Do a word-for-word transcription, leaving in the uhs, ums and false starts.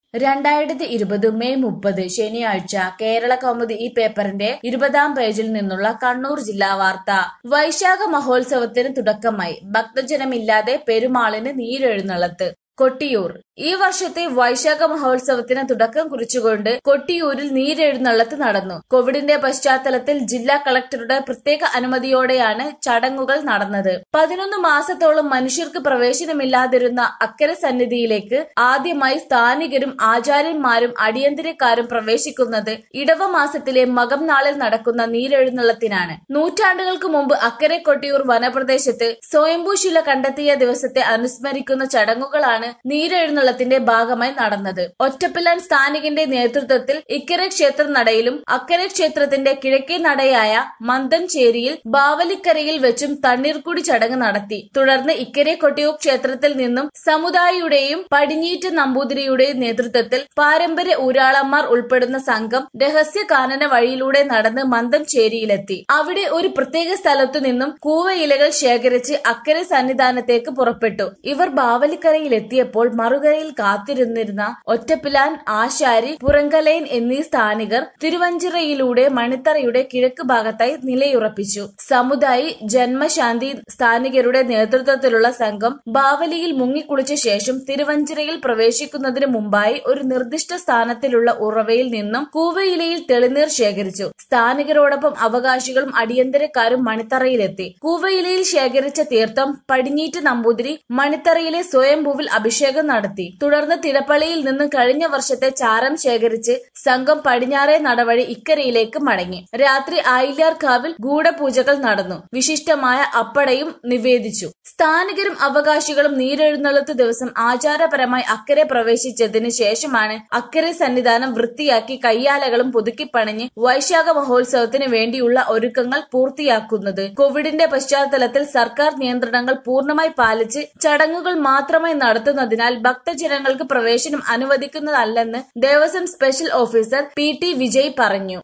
രണ്ടായിരത്തി ഇരുപത് മെയ് മുപ്പത് ശനിയാഴ്ച കേരള കൗമുദി ഈ പേപ്പറിന്റെ ഇരുപതാം പേജിൽ നിന്നുള്ള കണ്ണൂർ ജില്ലാ വാർത്ത. വൈശാഖ മഹോത്സവത്തിന് തുടക്കമായി. ഭക്തജനമില്ലാതെ പെരുമാളിന് നീരെഴുന്നള്ളത്ത്. കൊട്ടിയൂർ. ഈ വർഷത്തെ വൈശാഖ മഹോത്സവത്തിന് തുടക്കം കുറിച്ചുകൊണ്ട് കൊട്ടിയൂരിൽ നീരെഴുന്നള്ളത്ത് നടന്നു. കോവിഡിന്റെ പശ്ചാത്തലത്തിൽ ജില്ലാ കളക്ടറുടെ പ്രത്യേക അനുമതിയോടെയാണ് ചടങ്ങുകൾ നടന്നത്. പതിനൊന്ന് മാസത്തോളം മനുഷ്യർക്ക് പ്രവേശനമില്ലാതിരുന്ന അക്കരെ സന്നിധിയിലേക്ക് ആദ്യമായി സ്ഥാനികരും ആചാര്യന്മാരും അടിയന്തരക്കാരും പ്രവേശിക്കുന്നത് ഇടവ മാസത്തിലെ മകം നാളിൽ നടക്കുന്ന നീരെഴുന്നള്ളത്തിനാണ്. നൂറ്റാണ്ടുകൾക്ക് മുമ്പ് അക്കരെ കൊട്ടിയൂർ വനപ്രദേശത്ത് സ്വയംഭൂശില കണ്ടെത്തിയ ദിവസത്തെ അനുസ്മരിക്കുന്ന ചടങ്ങുകളാണ് നീരെഴുന്നള്ളത്തിന്റെ ഭാഗമായി നടന്നത്. ഒറ്റപ്പിലാൻ സ്ഥാനികന്റെ നേതൃത്വത്തിൽ ഇക്കരെ ക്ഷേത്ര നടയിലും അക്കരെ ക്ഷേത്രത്തിന്റെ കിഴക്കേ നടയായ മന്തൻചേരിയിൽ ബാവലിക്കരയിൽ വെച്ചും തണ്ണീർക്കുടി ചടങ്ങ് നടത്തി. തുടർന്ന് ഇക്കരെ കൊട്ടിയൂർ ക്ഷേത്രത്തിൽ നിന്നും സമുദായിയുടെയും പടിഞ്ഞീറ്റ് നമ്പൂതിരിയുടെയും നേതൃത്വത്തിൽ പാരമ്പര്യ ഊരാളന്മാർ ഉൾപ്പെടുന്ന സംഘം രഹസ്യ കാനന വഴിയിലൂടെ നടന്ന് മന്തൻചേരിയിലെത്തി. അവിടെ ഒരു പ്രത്യേക സ്ഥലത്തു നിന്നും കൂവയിലകൾ ശേഖരിച്ച് അക്കരെ സന്നിധാനത്തേക്ക് പുറപ്പെട്ടു. ഇവർ ബാവലിക്കരയിലെത്തിയപ്പോൾ മറുകരയിൽ കാത്തിരുന്നിരുന്ന ഒറ്റപ്പിലാൻ, ആശാരി, പുറങ്കലയൻ എന്നീ സ്ഥാനികർ തിരുവഞ്ചിറയിലൂടെ മണിത്തറയുടെ കിഴക്ക് ഭാഗത്തായി നിലയുറപ്പിച്ചു. സമുദായി, ജന്മശാന്തി സ്ഥാനികരുടെ നേതൃത്വത്തിലുള്ള സംഘം ബാവലിയിൽ മുങ്ങിക്കുളിച്ച ശേഷം തിരുവഞ്ചിറയിൽ പ്രവേശിക്കുന്നതിന് മുമ്പായി ഒരു നിർദ്ദിഷ്ട സ്ഥാനത്തിലുള്ള ഉറവയിൽ നിന്നും കൂവയിലയിൽ തെളിനീർ ശേഖരിച്ചു. സ്ഥാനികരോടൊപ്പം അവകാശികളും അടിയന്തരക്കാരും മണിത്തറയിലെത്തി. കൂവയിലയിൽ ശേഖരിച്ച തീർത്ഥം പടിഞ്ഞീറ്റ് നമ്പൂതിരി മണിത്തറയിലെ സ്വയംഭൂവിൽ അഭിഷേകം നടത്തി. തുടർന്ന് തിടപ്പള്ളിയിൽ നിന്ന് കഴിഞ്ഞ വർഷത്തെ ചാരം ശേഖരിച്ച് സംഘം പടിഞ്ഞാറേ നടവഴി ഇക്കരയിലേക്ക് മടങ്ങി. രാത്രി ആയില്യാർകാവിൽ ഗൂഢപൂജകൾ നടന്നു. വിശിഷ്ടമായ അപ്പടയും നിവേദിച്ചു. സ്ഥാനികരും അവകാശികളും നീരെഴുന്നള്ളത്ത് ദിവസം ആചാരപരമായി അക്കരെ പ്രവേശിച്ചതിന് ശേഷമാണ് അക്കരെ സന്നിധാനം വൃത്തിയാക്കി കയ്യാലകളും പുതുക്കിപ്പണിഞ്ഞ് വൈശാഖ മഹോത്സവത്തിന് വേണ്ടിയുള്ള ഒരുക്കങ്ങൾ പൂർത്തിയാക്കുന്നത്. കോവിഡിന്റെ പശ്ചാത്തലത്തിൽ സർക്കാർ നിയന്ത്രണങ്ങൾ പൂർണ്ണമായി പാലിച്ച് ചടങ്ങുകൾ മാത്രമായി നടത്തുന്നതിനാൽ ഭക്തജനങ്ങൾക്ക് പ്രവേശനം അനുവദിക്കുന്നതല്ലെന്ന് Devaswom special officer P T Vijay പറഞ്ഞു.